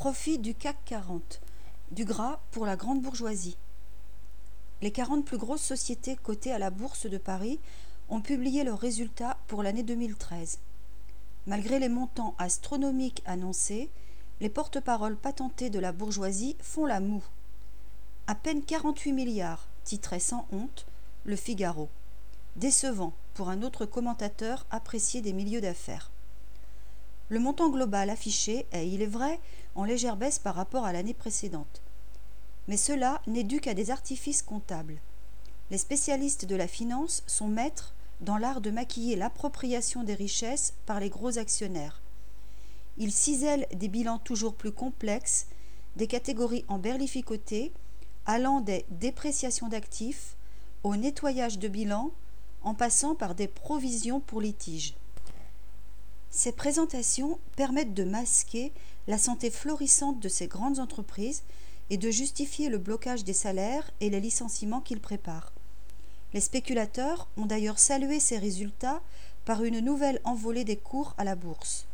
Profit du CAC 40. Du gras pour la grande bourgeoisie. Les 40 plus grosses sociétés cotées à la Bourse de Paris ont publié leurs résultats pour l'année 2013. Malgré les montants astronomiques annoncés, les porte-paroles patentés de la bourgeoisie font la moue. À peine 48 milliards, titrait sans honte Le Figaro. Décevant pour un autre commentateur apprécié des milieux d'affaires. Le montant global affiché est, il est vrai, en légère baisse par rapport à l'année précédente. Mais cela n'est dû qu'à des artifices comptables. Les spécialistes de la finance sont maîtres dans l'art de maquiller l'appropriation des richesses par les gros actionnaires. Ils cisèlent des bilans toujours plus complexes, des catégories emberlificotées, allant des dépréciations d'actifs au nettoyage de bilan, en passant par des provisions pour litiges. Ces présentations permettent de masquer la santé florissante de ces grandes entreprises et de justifier le blocage des salaires et les licenciements qu'ils préparent. Les spéculateurs ont d'ailleurs salué ces résultats par une nouvelle envolée des cours à la bourse.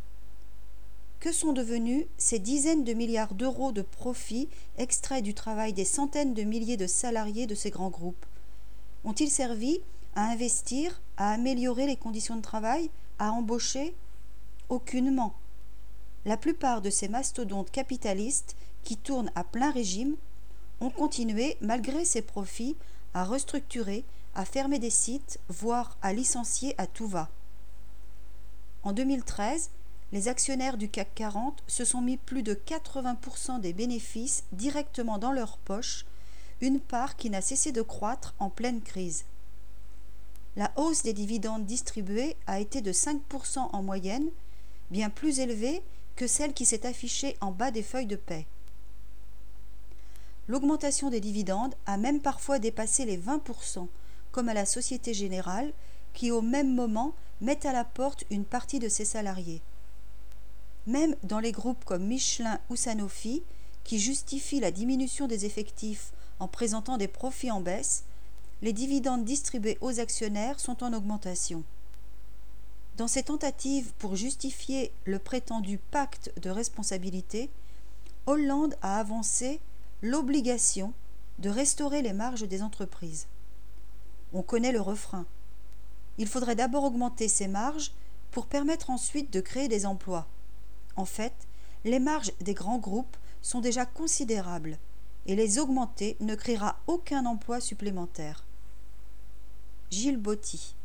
Que sont devenus ces dizaines de milliards d'euros de profits extraits du travail des centaines de milliers de salariés de ces grands groupes? Ont-ils servi à investir, à améliorer les conditions de travail, à embaucher? Aucunement. La plupart de ces mastodontes capitalistes qui tournent à plein régime ont continué, malgré ces profits, à restructurer, à fermer des sites, voire à licencier à tout va. En 2013, les actionnaires du CAC 40 se sont mis plus de 80% des bénéfices directement dans leur poche, une part qui n'a cessé de croître en pleine crise. La hausse des dividendes distribués a été de 5% en moyenne, bien plus élevée que celle qui s'est affichée en bas des feuilles de paie. L'augmentation des dividendes a même parfois dépassé les 20%, comme à la Société Générale, qui au même moment met à la porte une partie de ses salariés. Même dans les groupes comme Michelin ou Sanofi, qui justifient la diminution des effectifs en présentant des profits en baisse, les dividendes distribués aux actionnaires sont en augmentation. Dans ces tentatives pour justifier le prétendu pacte de responsabilité, Hollande a avancé l'obligation de restaurer les marges des entreprises. On connaît le refrain. Il faudrait d'abord augmenter ces marges pour permettre ensuite de créer des emplois. En fait, les marges des grands groupes sont déjà considérables et les augmenter ne créera aucun emploi supplémentaire. Gilles Botti.